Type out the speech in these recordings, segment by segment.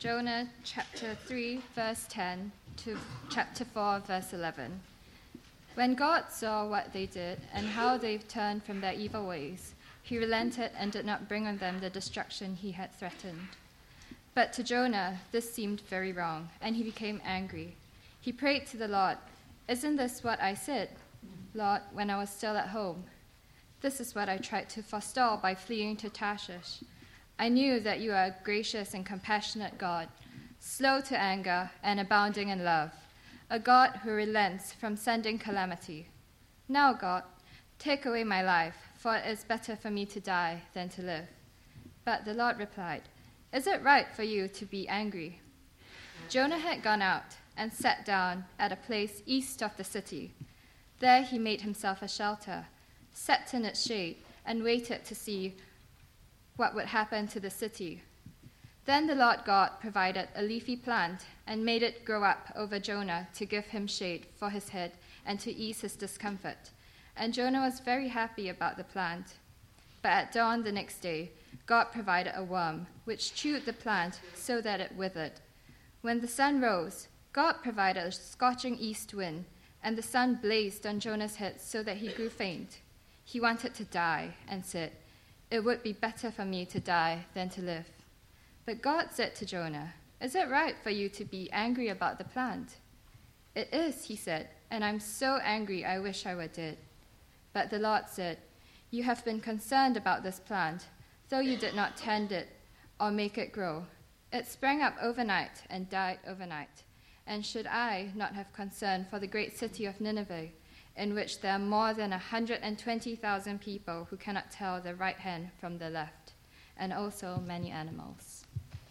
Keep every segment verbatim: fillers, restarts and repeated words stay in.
Jonah chapter three, verse ten to chapter four, verse eleven. When God saw what they did and how they turned from their evil ways, he relented and did not bring on them the destruction he had threatened. But to Jonah this seemed very wrong, and he became angry. He prayed to the Lord, "Isn't this what I said, Lord, when I was still at home? This is what I tried to forestall by fleeing to Tarshish. I knew that you are a gracious and compassionate God, slow to anger and abounding in love, a God who relents from sending calamity. Now, God, take away my life, for it is better for me to die than to live." But the Lord replied, "Is it right for you to be angry?" Jonah had gone out and sat down at a place east of the city. There he made himself a shelter, sat in its shade, and waited to see what would happen to the city. Then the Lord God provided a leafy plant and made it grow up over Jonah to give him shade for his head and to ease his discomfort. And Jonah was very happy about the plant. But at dawn the next day, God provided a worm, which chewed the plant so that it withered. When the sun rose, God provided a scorching east wind, and the sun blazed on Jonah's head so that he grew faint. He wanted to die and said, "It would be better for me to die than to live." But God said to Jonah, "Is it right for you to be angry about the plant?" "It is," he said, "and I'm so angry I wish I were dead." But the Lord said, "You have been concerned about this plant, though you did not tend it or make it grow. It sprang up overnight and died overnight. And should I not have concern for the great city of Nineveh, in which there are more than one hundred twenty thousand people who cannot tell their right hand from the left, and also many animals?"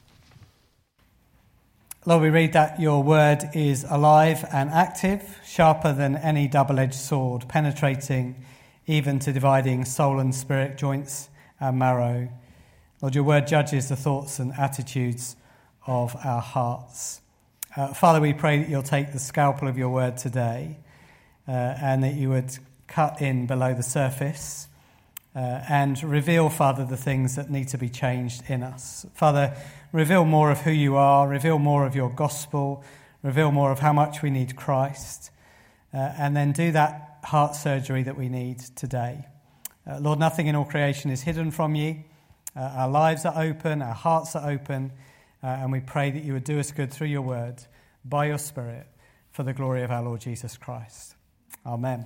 Lord, we read that your word is alive and active, sharper than any double-edged sword, penetrating even to dividing soul and spirit, joints and marrow. Lord, your word judges the thoughts and attitudes of our hearts. Uh, Father, we pray that you'll take the scalpel of your word today uh, and that you would cut in below the surface uh, and reveal, Father, the things that need to be changed in us. Father, reveal more of who you are, reveal more of your gospel, reveal more of how much we need Christ, uh, and then do that heart surgery that we need today. Uh, Lord, nothing in all creation is hidden from you. Uh, our lives are open, our hearts are open, uh, and we pray that you would do us good through your word, by your Spirit, for the glory of our Lord Jesus Christ. Amen.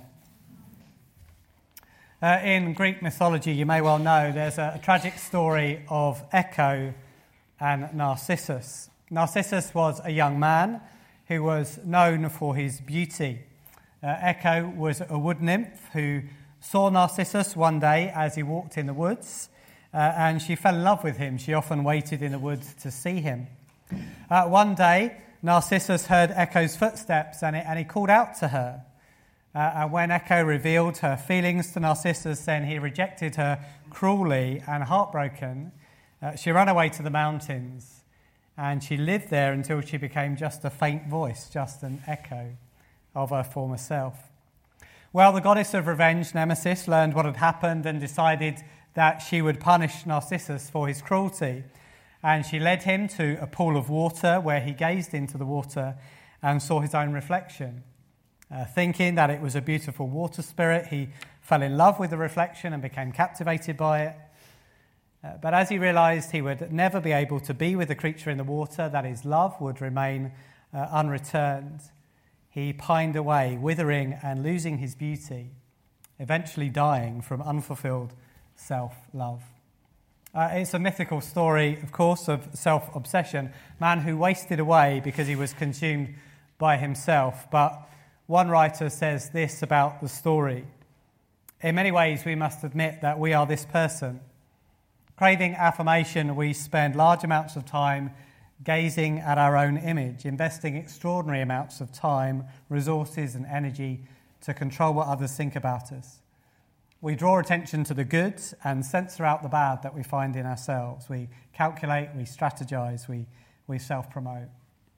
Uh, in Greek mythology, you may well know, there's a, a tragic story of Echo and Narcissus. Narcissus was a young man who was known for his beauty. Uh, Echo was a wood nymph who saw Narcissus one day as he walked in the woods, uh, and she fell in love with him. She often waited in the woods to see him. Uh, one day, Narcissus heard Echo's footsteps, and, it, and he called out to her. Uh, and when Echo revealed her feelings to Narcissus, then he rejected her cruelly, and heartbroken, uh, she ran away to the mountains, and she lived there until she became just a faint voice, just an echo of her former self. Well, the goddess of revenge, Nemesis, learned what had happened and decided that she would punish Narcissus for his cruelty. And she led him to a pool of water where he gazed into the water and saw his own reflection. Uh, thinking that it was a beautiful water spirit, he fell in love with the reflection and became captivated by it. Uh, but as he realized he would never be able to be with the creature in the water, that his love would remain uh, unreturned, he pined away, withering and losing his beauty, eventually dying from unfulfilled self-love. Uh, it's a mythical story, of course, of self-obsession, man who wasted away because he was consumed by himself. But one writer says this about the story: in many ways, we must admit that we are this person. Craving affirmation, we spend large amounts of time gazing at our own image, investing extraordinary amounts of time, resources and energy to control what others think about us. We draw attention to the good and censor out the bad that we find in ourselves. We calculate, we strategize, we, we self-promote.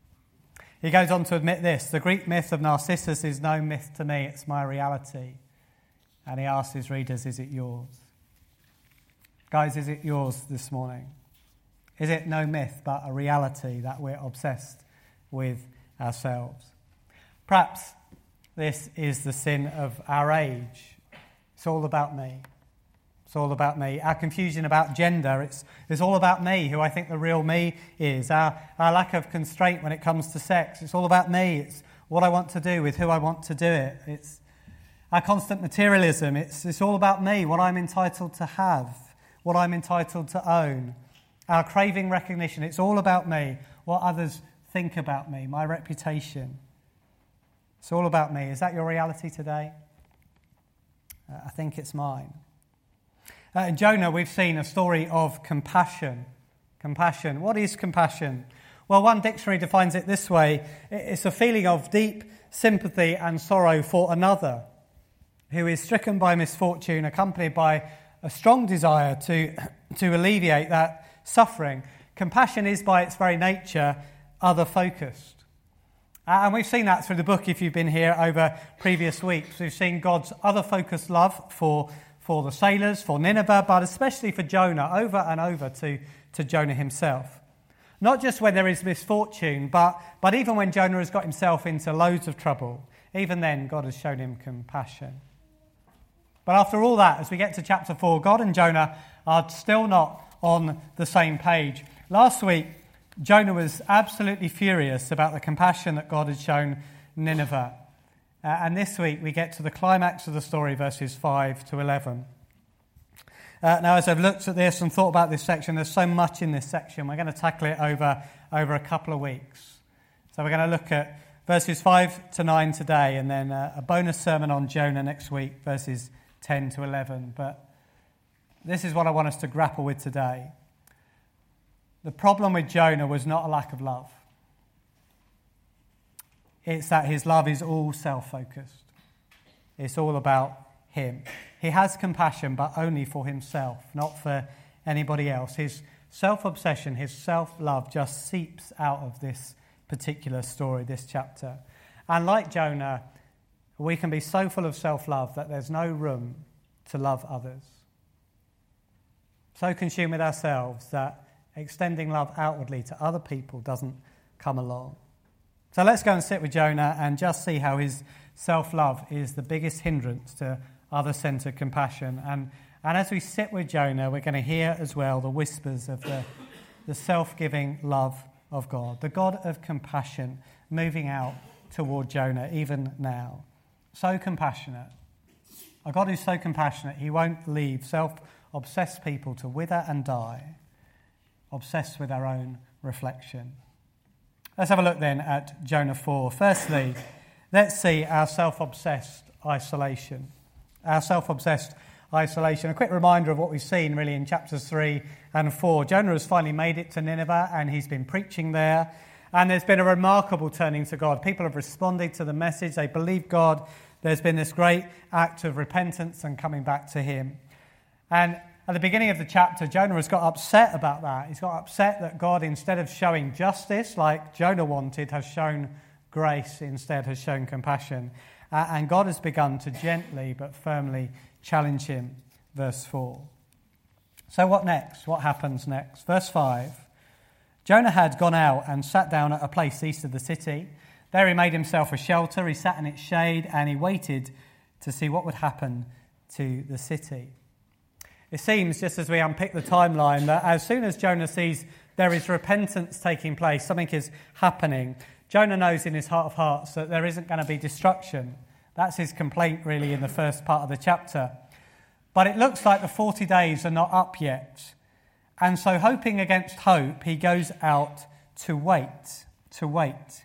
He goes on to admit this: the Greek myth of Narcissus is no myth to me, it's my reality. And he asks his readers, is it yours? Guys, is it yours this morning? Is it no myth, but a reality that we're obsessed with ourselves? Perhaps this is the sin of our age. It's all about me. It's all about me. Our confusion about gender, it's, it's all about me, who I think the real me is. Our, our lack of constraint when it comes to sex, it's all about me. It's what I want to do with who I want to do it. It's our constant materialism. It's, it's all about me, what I'm entitled to have, what I'm entitled to own. Our craving recognition, it's all about me, what others think about me, my reputation. It's all about me. Is that your reality today? Uh, I think it's mine. Uh, in Jonah, we've seen a story of compassion. Compassion. What is compassion? Well, one dictionary defines it this way. It's a feeling of deep sympathy and sorrow for another who is stricken by misfortune, accompanied by a strong desire to, to alleviate that suffering. Compassion is, by its very nature, other-focused. Uh, and we've seen that through the book, if you've been here over previous weeks. We've seen God's other-focused love for, for the sailors, for Nineveh, but especially for Jonah, over and over to, to Jonah himself. Not just when there is misfortune, but, but even when Jonah has got himself into loads of trouble. Even then, God has shown him compassion. But after all that, as we get to chapter four, God and Jonah are still not on the same page. Last week, Jonah was absolutely furious about the compassion that God had shown Nineveh. Uh, and this week, we get to the climax of the story, verses five to eleven. Uh, now, as I've looked at this and thought about this section, there's so much in this section. We're going to tackle it over, over a couple of weeks. So we're going to look at verses five to nine today, and then uh, a bonus sermon on Jonah next week, verses ten to eleven. But this is what I want us to grapple with today. The problem with Jonah was not a lack of love. It's that his love is all self-focused. It's all about him. He has compassion, but only for himself, not for anybody else. His self-obsession, his self-love just seeps out of this particular story, this chapter. And like Jonah, we can be so full of self-love that there's no room to love others. So consumed with ourselves that extending love outwardly to other people doesn't come along. So let's go and sit with Jonah and just see how his self-love is the biggest hindrance to other-centered compassion. And, and as we sit with Jonah, we're going to hear as well the whispers of the, the self-giving love of God, the God of compassion moving out toward Jonah even now. So compassionate. A God who's so compassionate, he won't leave self-obsessed people to wither and die, obsessed with our own reflection. Let's have a look then at Jonah four. Firstly, let's see our self-obsessed isolation. Our self-obsessed isolation. A quick reminder of what we've seen really in chapters three and four. Jonah has finally made it to Nineveh and he's been preaching there. And there's been a remarkable turning to God. People have responded to the message. They believe God. There's been this great act of repentance and coming back to him. And at the beginning of the chapter, Jonah has got upset about that. He's got upset that God, instead of showing justice like Jonah wanted, has shown grace, instead has shown compassion. Uh, and God has begun to gently but firmly challenge him. Verse four. So what next? What happens next? Verse five. Jonah had gone out and sat down at a place east of the city. There he made himself a shelter. He sat in its shade and he waited to see what would happen to the city. It seems, just as we unpick the timeline, that as soon as Jonah sees there is repentance taking place, something is happening, Jonah knows in his heart of hearts that there isn't going to be destruction. That's his complaint, really, in the first part of the chapter. But it looks like the forty days are not up yet. And so, hoping against hope, he goes out to wait, to wait.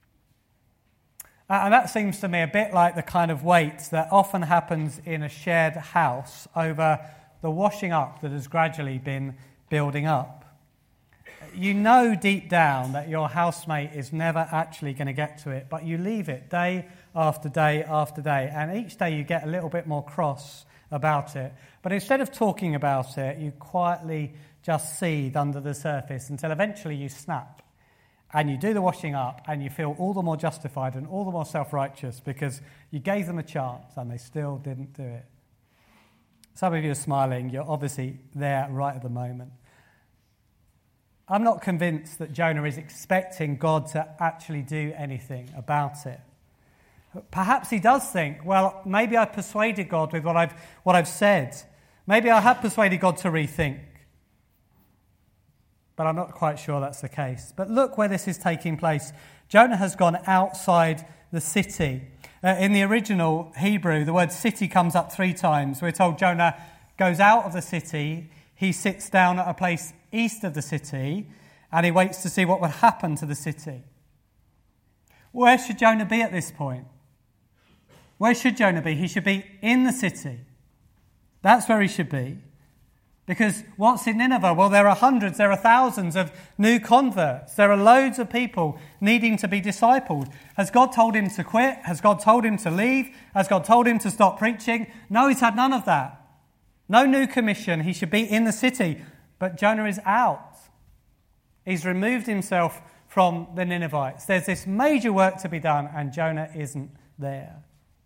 And that seems to me a bit like the kind of wait that often happens in a shared house over the washing up that has gradually been building up. You know deep down that your housemate is never actually going to get to it, but you leave it day after day after day, and each day you get a little bit more cross about it. But instead of talking about it, you quietly just seethe under the surface until eventually you snap and you do the washing up and you feel all the more justified and all the more self-righteous because you gave them a chance and they still didn't do it. Some of you are smiling. You're obviously there right at the moment. I'm not convinced that Jonah is expecting God to actually do anything about it. Perhaps he does think, well, maybe I've persuaded God with what I've, what I've said. Maybe I have persuaded God to rethink. But I'm not quite sure that's the case. But look where this is taking place. Jonah has gone outside the city. Uh, in the original Hebrew, the word city comes up three times. We're told Jonah goes out of the city, he sits down at a place east of the city, and he waits to see what would happen to the city. Where should Jonah be at this point? Where should Jonah be? He should be in the city. That's where he should be. Because what's in Nineveh? Well, there are hundreds, there are thousands of new converts. There are loads of people needing to be discipled. Has God told him to quit? Has God told him to leave? Has God told him to stop preaching? No, he's had none of that. No new commission. He should be in the city. But Jonah is out. He's removed himself from the Ninevites. There's this major work to be done, and Jonah isn't there.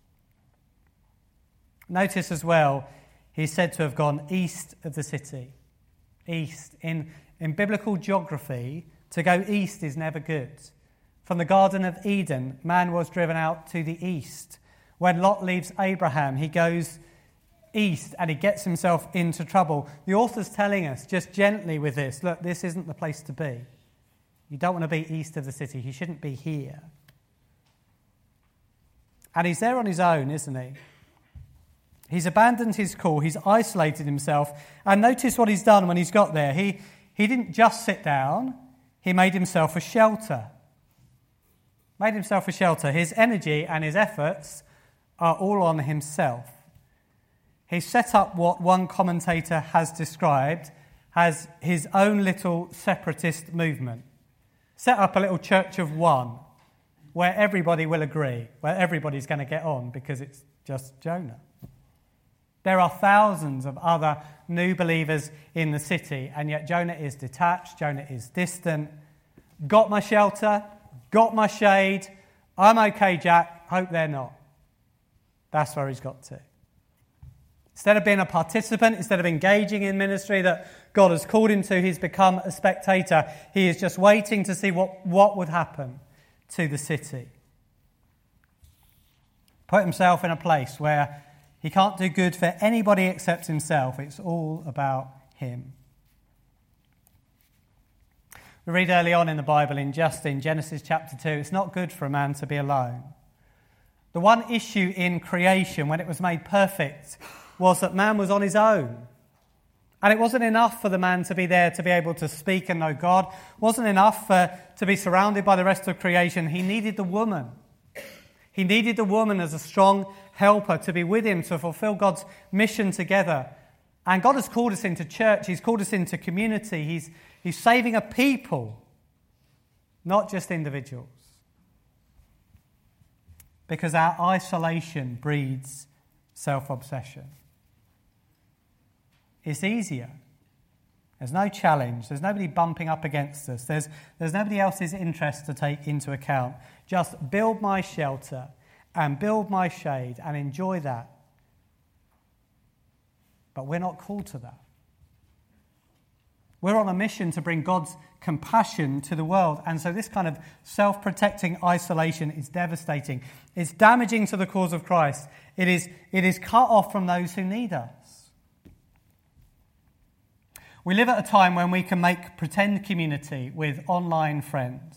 Notice as well, he's said to have gone east of the city. East. In, in biblical geography, to go east is never good. From the Garden of Eden, man was driven out to the east. When Lot leaves Abraham, he goes east and he gets himself into trouble. The author's telling us, just gently with this, look, this isn't the place to be. You don't want to be east of the city. He shouldn't be here. And he's there on his own, isn't he? He's abandoned his call. He's isolated himself. And notice what he's done when he's got there. He, he didn't just sit down. He made himself a shelter. Made himself a shelter. His energy and his efforts are all on himself. He set up what one commentator has described as his own little separatist movement. Set up a little church of one where everybody will agree, where everybody's going to get on because it's just Jonah. There are thousands of other new believers in the city, and yet Jonah is detached, Jonah is distant. Got my shelter, got my shade, I'm okay, Jack, hope they're not. That's where he's got to. Instead of being a participant, instead of engaging in ministry that God has called him to, he's become a spectator. He is just waiting to see what, what would happen to the city. Put himself in a place where he can't do good for anybody except himself. It's all about him. We read early on in the Bible, in just in Genesis chapter two, it's not good for a man to be alone. The one issue in creation when it was made perfect was that man was on his own. And it wasn't enough for the man to be there to be able to speak and know God. It wasn't enough for, to be surrounded by the rest of creation. He needed the woman. He needed the woman as a strong helper to be with him to fulfill God's mission together. And God has called us into church. He's called us into community. He's, he's saving a people, not just individuals. Because our isolation breeds self-obsession. It's easier. There's no challenge. There's nobody bumping up against us. There's, there's nobody else's interest to take into account. Just build my shelter and build my shade and enjoy that. But we're not called to that. We're on a mission to bring God's compassion to the world. And so this kind of self-protecting isolation is devastating. It's damaging to the cause of Christ. It is, it is cut off from those who need us. We live at a time when we can make pretend community with online friends.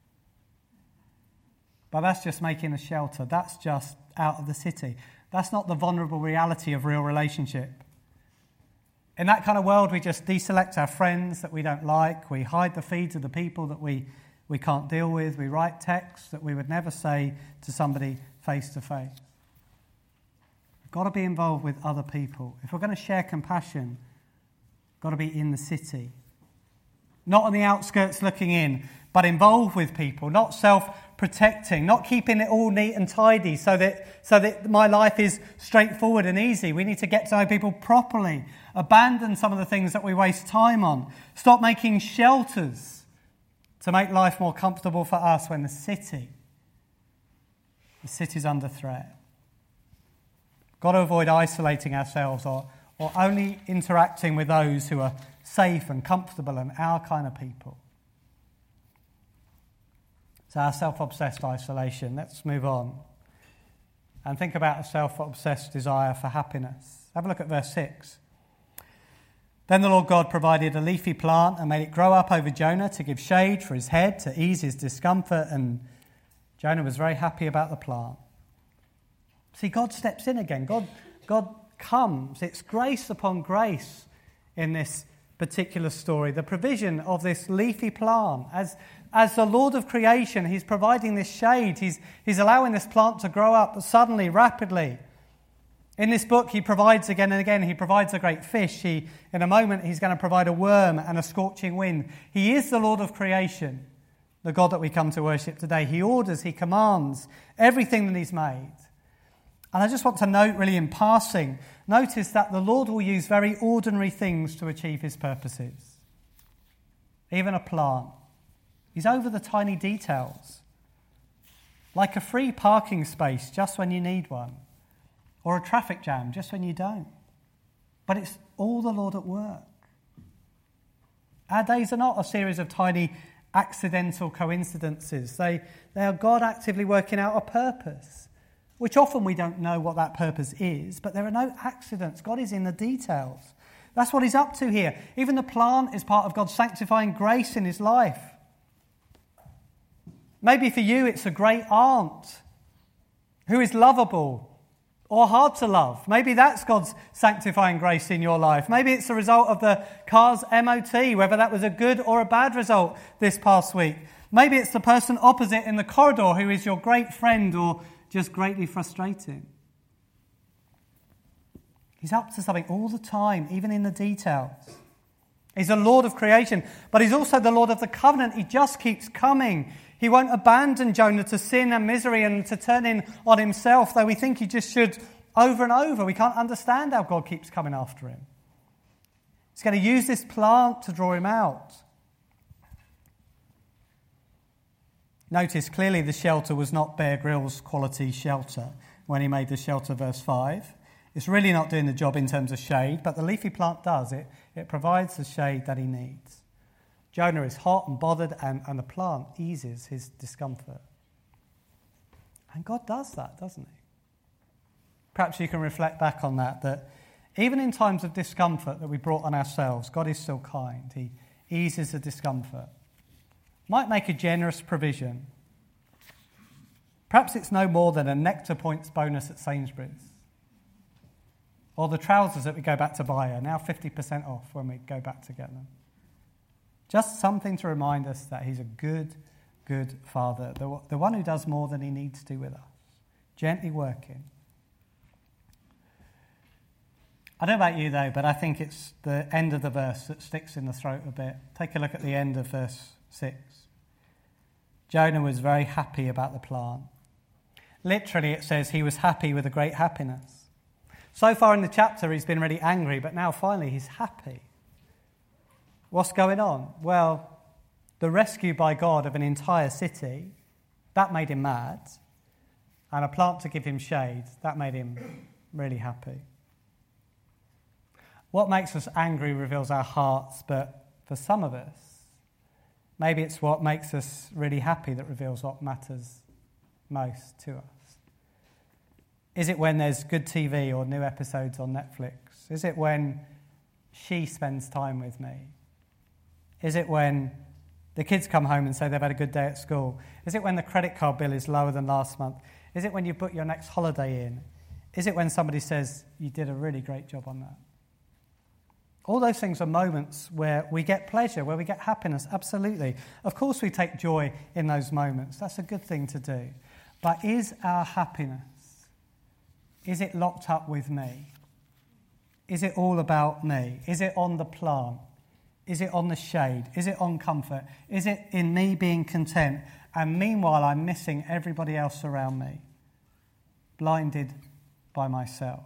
But that's just making a shelter. That's just out of the city. That's not the vulnerable reality of real relationship. In that kind of world, we just deselect our friends that we don't like. We hide the feeds of the people that we, we can't deal with. We write texts that we would never say to somebody face to face. We've got to be involved with other people. If we're going to share compassion, got to be in the city. Not on the outskirts looking in, but involved with people, not self-protecting, not keeping it all neat and tidy so that, so that my life is straightforward and easy. We need to get to know people properly. Abandon some of the things that we waste time on. Stop making shelters to make life more comfortable for us when the city, the city's under threat. Got to avoid isolating ourselves or, or only interacting with those who are safe and comfortable and our kind of people. So our self-obsessed isolation. Let's move on and think about a self-obsessed desire for happiness. Have a look at verse six. Then the Lord God provided a leafy plant and made it grow up over Jonah to give shade for his head, to ease his discomfort, and Jonah was very happy about the plant. See, God steps in again. God, God comes. It's grace upon grace in this particular story. The provision of this leafy plant. As, as the Lord of creation, he's providing this shade. He's, he's allowing this plant to grow up suddenly, rapidly. In this book, he provides again and again. He provides a great fish. He, in a moment, he's going to provide a worm and a scorching wind. He is the Lord of creation, the God that we come to worship today. He orders, he commands everything that he's made. And I just want to note really in passing, notice that the Lord will use very ordinary things to achieve his purposes. Even a plant. He's over the tiny details. Like a free parking space just when you need one. Or a traffic jam just when you don't. But it's all the Lord at work. Our days are not a series of tiny accidental coincidences. They, they are God actively working out a purpose, which often we don't know what that purpose is, but there are no accidents. God is in the details. That's what he's up to here. Even the plant is part of God's sanctifying grace in his life. Maybe for you it's a great aunt who is lovable or hard to love. Maybe that's God's sanctifying grace in your life. Maybe it's the result of the car's M O T, whether that was a good or a bad result this past week. Maybe it's the person opposite in the corridor who is your great friend or just greatly frustrating. He's up to something all the time, even in the details. He's the Lord of creation, but he's also the Lord of the covenant. He just keeps coming. He won't abandon Jonah to sin and misery and to turn in on himself, though we think he just should over and over. We can't understand how God keeps coming after him. He's going to use this plant to draw him out. Notice clearly the shelter was not Bear Grylls quality shelter when he made the shelter, verse five. It's really not doing the job in terms of shade, but the leafy plant does. It, it provides the shade that he needs. Jonah is hot and bothered, and, and the plant eases his discomfort. And God does that, doesn't he? Perhaps you can reflect back on that, that even in times of discomfort that we brought on ourselves, God is still kind. He eases the discomfort. Might make a generous provision. Perhaps it's no more than a Nectar Points bonus at Sainsbury's. Or the trousers that we go back to buy are now fifty percent off when we go back to get them. Just something to remind us that he's a good, good Father, the, the one who does more than he needs to with us, gently working. I don't know about you though, but I think it's the end of the verse that sticks in the throat a bit. Take a look at the end of verse six. Jonah was very happy about the plant. Literally it says he was happy with a great happiness. So far in the chapter he's been really angry, but now finally he's happy. What's going on? Well, the rescue by God of an entire city, that made him mad. And a plant to give him shade, that made him really happy. What makes us angry reveals our hearts, but for some of us, maybe it's what makes us really happy that reveals what matters most to us. Is it when there's good T V or new episodes on Netflix? Is it when she spends time with me? Is it when the kids come home and say they've had a good day at school? Is it when the credit card bill is lower than last month? Is it when you book your next holiday in? Is it when somebody says you did a really great job on that? All those things are moments where we get pleasure, where we get happiness, absolutely. Of course we take joy in those moments. That's a good thing to do. But is our happiness, is it locked up with me? Is it all about me? Is it on the plant? Is it on the shade? Is it on comfort? Is it in me being content? And meanwhile, I'm missing everybody else around me, blinded by myself.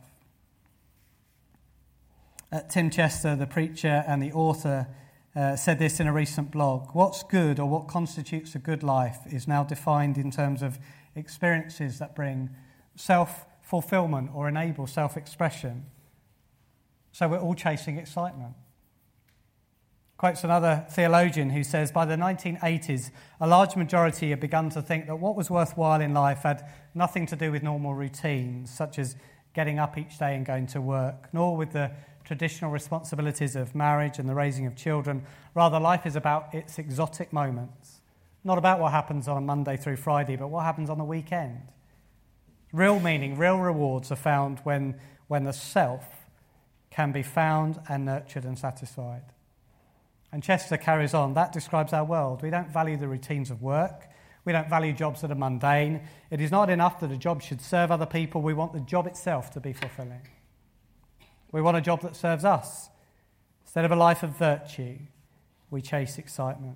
Uh, Tim Chester, the preacher and the author, uh, said this in a recent blog. What's good, or what constitutes a good life, is now defined in terms of experiences that bring self-fulfillment or enable self-expression. So we're all chasing excitement. Quotes another theologian who says, by the nineteen eighties, a large majority had begun to think that what was worthwhile in life had nothing to do with normal routines, such as getting up each day and going to work, nor with the traditional responsibilities of marriage and the raising of children. Rather, life is about its exotic moments, not about what happens on a Monday through Friday, but what happens on the weekend. Real meaning, real rewards are found when, when the self can be found and nurtured and satisfied. And Chester carries on, that describes our world. We don't value the routines of work. We don't value jobs that are mundane. It is not enough that a job should serve other people. We want the job itself to be fulfilling. We want a job that serves us. Instead of a life of virtue, we chase excitement.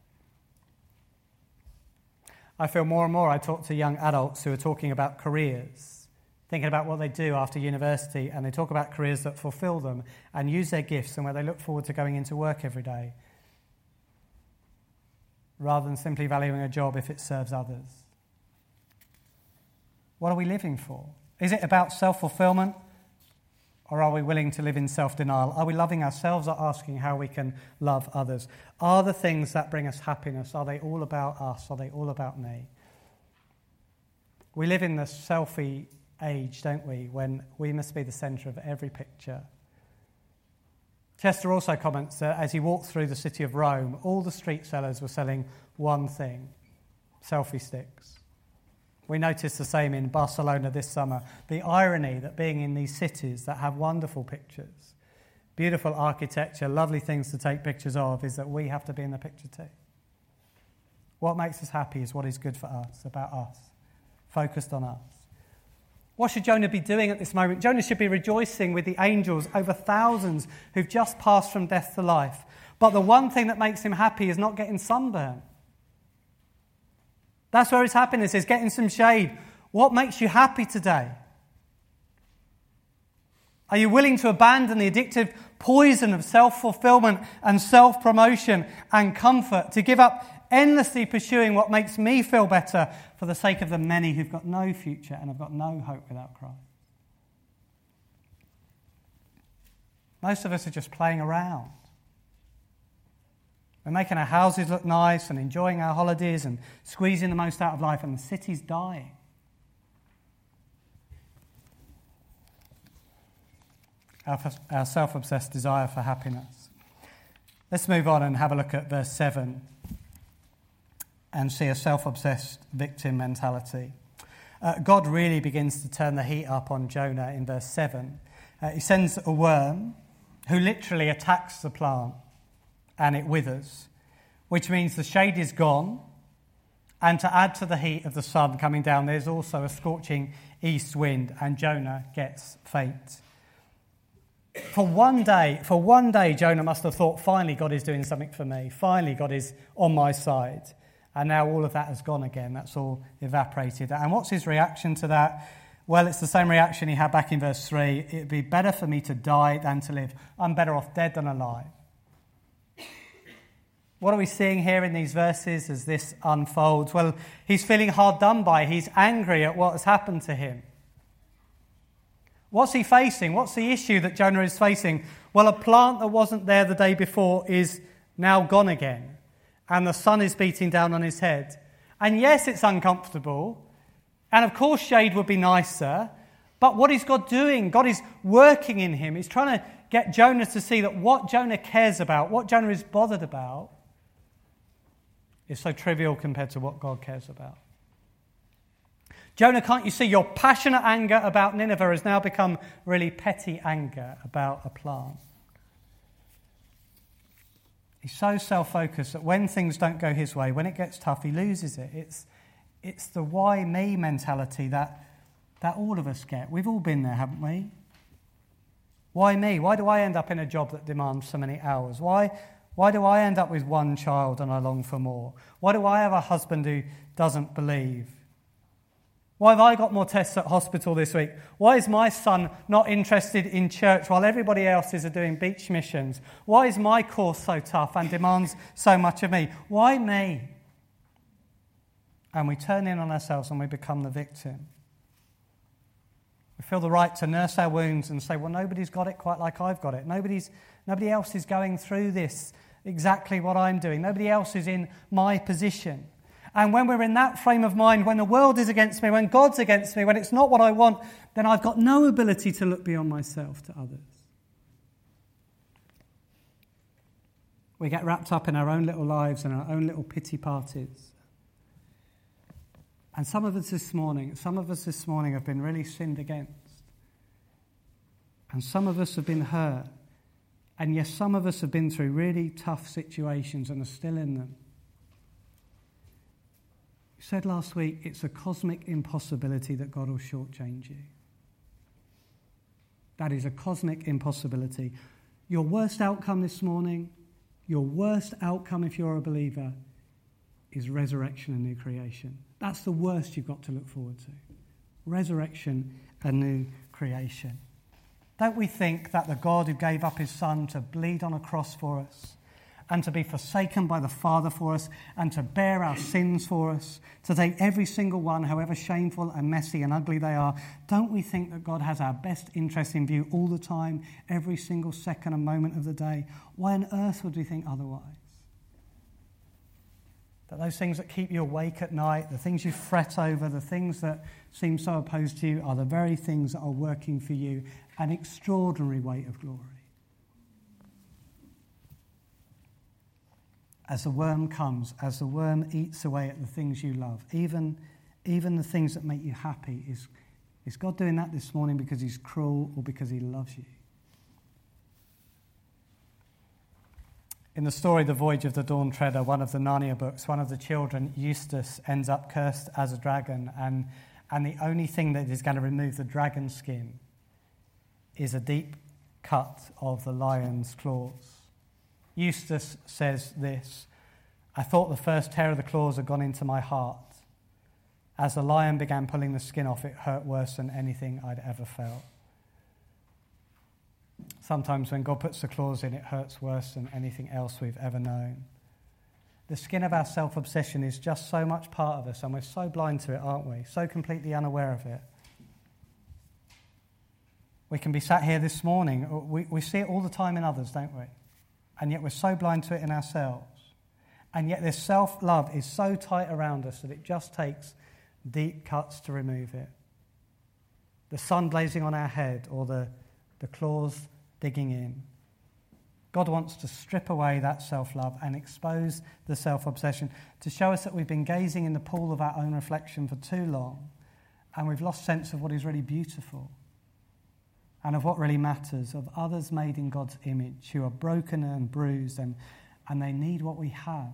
I feel more and more I talk to young adults who are talking about careers, thinking about what they do after university, and they talk about careers that fulfill them and use their gifts and where they look forward to going into work every day, rather than simply valuing a job if it serves others. What are we living for? Is it about self-fulfillment, or are we willing to live in self-denial? Are we loving ourselves or asking how we can love others? Are the things that bring us happiness, are they all about us? Are they all about me? We live in the selfie age, don't we, when we must be the centre of every picture. Chester also comments that as he walked through the city of Rome, all the street sellers were selling one thing, selfie sticks. We noticed the same in Barcelona this summer. The irony that being in these cities that have wonderful pictures, beautiful architecture, lovely things to take pictures of, is that we have to be in the picture too. What makes us happy is what is good for us, about us, focused on us. What should Jonah be doing at this moment? Jonah should be rejoicing with the angels over thousands who've just passed from death to life. But the one thing that makes him happy is not getting sunburned. That's where his happiness is, getting some shade. What makes you happy today? Are you willing to abandon the addictive poison of self-fulfillment and self-promotion and comfort, to give up endlessly pursuing what makes me feel better for the sake of the many who've got no future and have got no hope without Christ? Most of us are just playing around. We're making our houses look nice and enjoying our holidays and squeezing the most out of life, and the city's dying. Our, our self-obsessed desire for happiness. Let's move on and have a look at verse seven and see a self-obsessed victim mentality. Uh, God really begins to turn the heat up on Jonah in verse seven. Uh, he sends a worm who literally attacks the plant, and it withers, which means the shade is gone, and to add to the heat of the sun coming down, there's also a scorching east wind, and Jonah gets faint. For one day, for one day, Jonah must have thought, finally God is doing something for me, finally God is on my side, and now all of that has gone again, that's all evaporated. And what's his reaction to that? Well, it's the same reaction he had back in verse three. It'd be better for me to die than to live. I'm better off dead than alive. What are we seeing here in these verses as this unfolds? Well, he's feeling hard done by. He's angry at what has happened to him. What's he facing? What's the issue that Jonah is facing? Well, a plant that wasn't there the day before is now gone again, and the sun is beating down on his head. And yes, it's uncomfortable, and of course shade would be nicer, but what is God doing? God is working in him. He's trying to get Jonah to see that what Jonah cares about, what Jonah is bothered about, is so trivial compared to what God cares about. Jonah, can't you see your passionate anger about Nineveh has now become really petty anger about a plant? He's so self-focused that when things don't go his way, when it gets tough, he loses it. It's, it's the why me mentality that, that all of us get. We've all been there, haven't we? Why me? Why do I end up in a job that demands so many hours? Why... Why do I end up with one child and I long for more? Why do I have a husband who doesn't believe? Why have I got more tests at hospital this week? Why is my son not interested in church while everybody else is doing beach missions? Why is my course so tough and demands so much of me? Why me? And we turn in on ourselves and we become the victim. We feel the right to nurse our wounds and say, well, nobody's got it quite like I've got it. Nobody's, nobody else is going through this exactly what I'm doing. Nobody else is in my position. And when we're in that frame of mind, when the world is against me, when God's against me, when it's not what I want, then I've got no ability to look beyond myself to others. We get wrapped up in our own little lives and our own little pity parties. And some of us this morning, some of us this morning have been really sinned against. And some of us have been hurt. And yes, some of us have been through really tough situations and are still in them. We said last week, it's a cosmic impossibility that God will shortchange you. That is a cosmic impossibility. Your worst outcome this morning, your worst outcome if you're a believer, is resurrection and new creation. That's the worst you've got to look forward to. Resurrection and new creation. Don't we think that the God who gave up his Son to bleed on a cross for us and to be forsaken by the Father for us and to bear our sins for us, to take every single one, however shameful and messy and ugly they are, don't we think that God has our best interest in view all the time, every single second and moment of the day? Why on earth would we think otherwise? That those things that keep you awake at night, the things you fret over, the things that seem so opposed to you are the very things that are working for you, an extraordinary weight of glory. As the worm comes, as the worm eats away at the things you love, even, even the things that make you happy, is, is God doing that this morning because he's cruel or because he loves you? In the story The Voyage of the Dawn Treader, one of the Narnia books, one of the children, Eustace, ends up cursed as a dragon, and, and the only thing that is going to remove the dragon skin is a deep cut of the lion's claws. Eustace says this, "I thought the first tear of the claws had gone into my heart. As the lion began pulling the skin off, it hurt worse than anything I'd ever felt." Sometimes when God puts the claws in, it hurts worse than anything else we've ever known. The skin of our self-obsession is just so much part of us, and we're so blind to it, aren't we? So completely unaware of it. We can be sat here this morning. We, we see it all the time in others, don't we? And yet we're so blind to it in ourselves. And yet this self-love is so tight around us that it just takes deep cuts to remove it. The sun blazing on our head or the, the claws digging in. God wants to strip away that self-love and expose the self-obsession to show us that we've been gazing in the pool of our own reflection for too long and we've lost sense of what is really beautiful and of what really matters, of others made in God's image who are broken and bruised and, and they need what we have.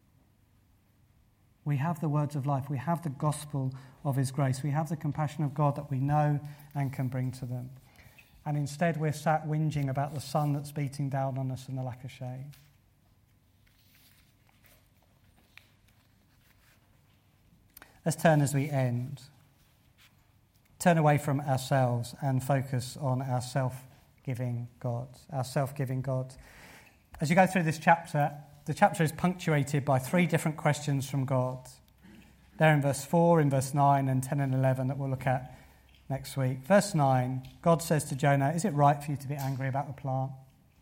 We have the words of life. We have the gospel of his grace. We have the compassion of God that we know and can bring to them. And instead we're sat whinging about the sun that's beating down on us and the lack of shade. Let's turn as we end. Turn away from ourselves and focus on our self-giving God, our self-giving God. As you go through this chapter, the chapter is punctuated by three different questions from God. They're in verse four, in verse nine, and ten and eleven that we'll look at next week. Verse nine, God says to Jonah, "Is it right for you to be angry about the plant?"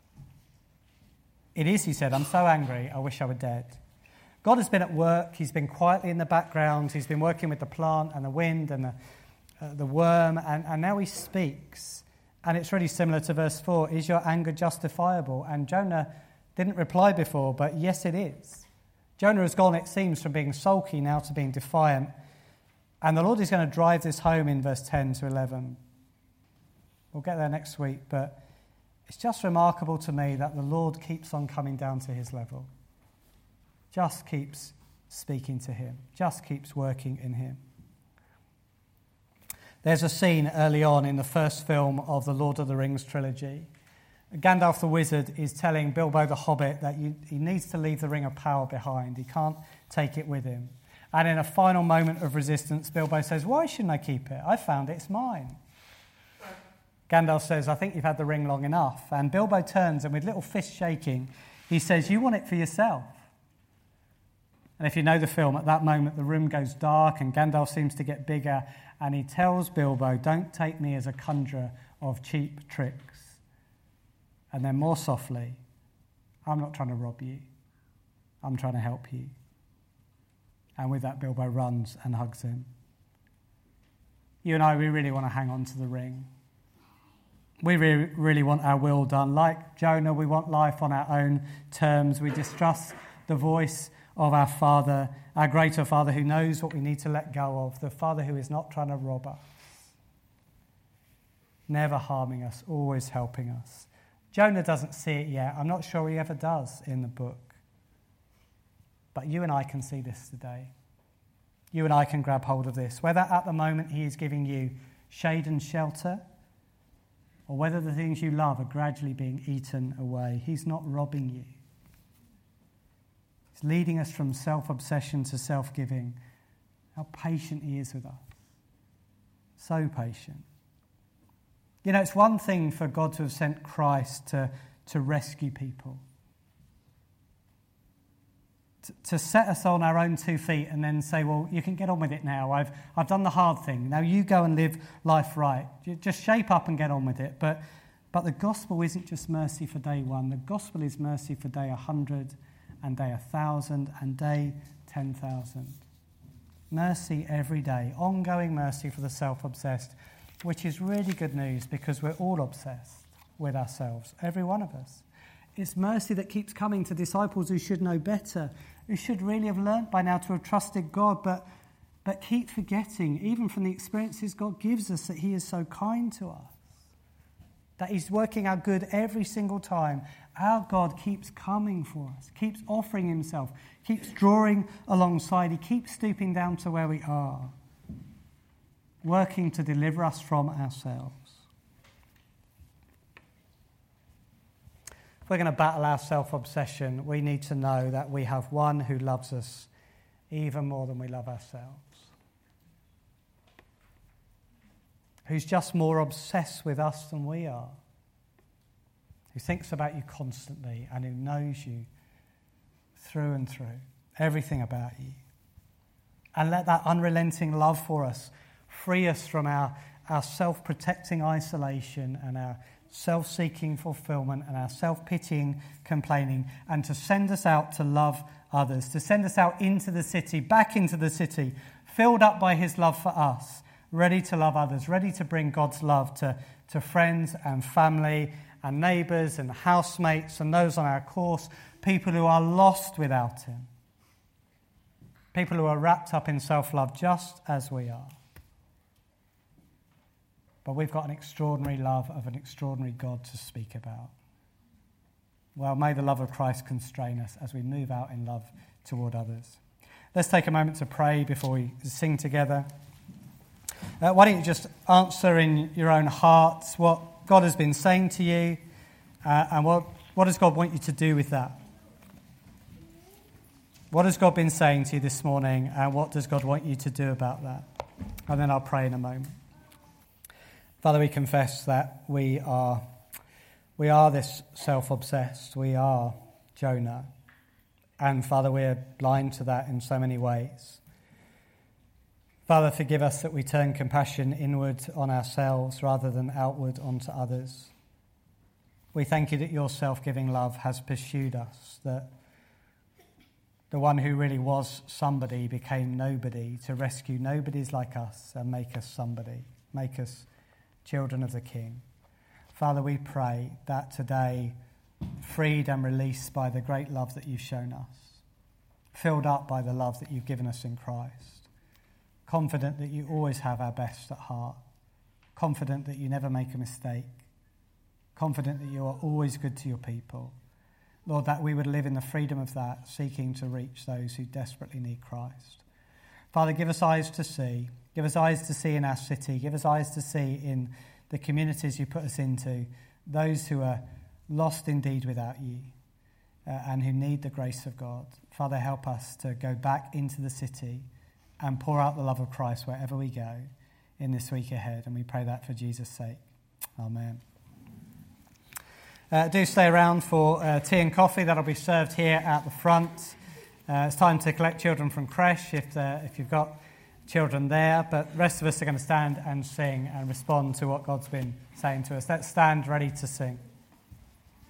"It is," he said. "I'm so angry, I wish I were dead." God has been at work. He's been quietly in the background. He's been working with the plant and the wind and the, uh, the worm, and, and now he speaks. And it's really similar to verse four. "Is your anger justifiable?" And Jonah didn't reply before, but yes, it is. Jonah has gone, it seems, from being sulky now to being defiant. And the Lord is going to drive this home in verse ten to eleven. We'll get there next week, but it's just remarkable to me that the Lord keeps on coming down to his level. Just keeps speaking to him. Just keeps working in him. There's a scene early on in the first film of the Lord of the Rings trilogy. Gandalf the Wizard is telling Bilbo the Hobbit that you, he needs to leave the Ring of Power behind. He can't take it with him. And in a final moment of resistance, Bilbo says, "Why shouldn't I keep it? I found it, it's mine." Gandalf says, "I think you've had the ring long enough." And Bilbo turns and with little fist shaking, he says, "You want it for yourself." And if you know the film, at that moment the room goes dark and Gandalf seems to get bigger, and he tells Bilbo, don't take me as a conjurer of cheap tricks. And then more softly, I'm not trying to rob you, I'm trying to help you. And with that, Bilbo runs and hugs him. You and I, we really want to hang on to the ring. We really, really want our will done. Like Jonah, we want life on our own terms. We distrust the voice of our Father, our greater Father who knows what we need to let go of, the Father who is not trying to rob us, never harming us, always helping us. Jonah doesn't see it yet. I'm not sure he ever does in the book. But you and I can see this today. You and I can grab hold of this. Whether at the moment he is giving you shade and shelter, or whether the things you love are gradually being eaten away, he's not robbing you. He's leading us from self-obsession to self-giving. How patient he is with us. So patient. You know, it's one thing for God to have sent Christ to, to rescue people. To set us on our own two feet and then say, well, you can get on with it now. I've I've done the hard thing. Now you go and live life right. Just shape up and get on with it. But but the gospel isn't just mercy for day one. The gospel is mercy for day a hundred and day a thousand and day ten thousand. Mercy every day. Ongoing mercy for the self-obsessed, which is really good news because we're all obsessed with ourselves, every one of us. It's mercy that keeps coming to disciples who should know better, who should really have learnt by now to have trusted God, but, but keep forgetting, even from the experiences God gives us, that he is so kind to us, that he's working our good every single time. Our God keeps coming for us, keeps offering himself, keeps drawing alongside. He keeps stooping down to where we are, working to deliver us from ourselves. If we're going to battle our self-obsession, we need to know that we have one who loves us even more than we love ourselves, who's just more obsessed with us than we are, who thinks about you constantly and who knows you through and through, everything about you. And let that unrelenting love for us free us from our, our self-protecting isolation and our self-seeking fulfillment and our self-pitying complaining, and to send us out to love others, to send us out into the city, back into the city, filled up by his love for us, ready to love others, ready to bring God's love to, to friends and family and neighbours and housemates and those on our course, people who are lost without him, people who are wrapped up in self-love just as we are. But we've got an extraordinary love of an extraordinary God to speak about. Well, may the love of Christ constrain us as we move out in love toward others. Let's take a moment to pray before we sing together. Uh, why don't you just answer in your own hearts what God has been saying to you, uh, and what, what does God want you to do with that? What has God been saying to you this morning, and what does God want you to do about that? And then I'll pray in a moment. Father, we confess that we are we are this self-obsessed. We are Jonah. And Father, we're blind to that in so many ways. Father, forgive us that we turn compassion inward on ourselves rather than outward onto others. We thank you that your self-giving love has pursued us, that the one who really was somebody became nobody to rescue nobodies like us and make us somebody, make us children of the King. Father, we pray that today, freed and released by the great love that you've shown us, filled up by the love that you've given us in Christ, confident that you always have our best at heart, confident that you never make a mistake, confident that you are always good to your people. Lord, that we would live in the freedom of that, seeking to reach those who desperately need Christ. Father, give us eyes to see. Give us eyes to see in our city. Give us eyes to see in the communities you put us into, those who are lost indeed without you uh, and who need the grace of God. Father, help us to go back into the city and pour out the love of Christ wherever we go in this week ahead. And we pray that for Jesus' sake. Amen. Uh, do stay around for uh, tea and coffee. That'll be served here at the front. Uh, it's time to collect children from creche if, if you've got children there, but the rest of us are going to stand and sing and respond to what God's been saying to us. Let's stand ready to sing.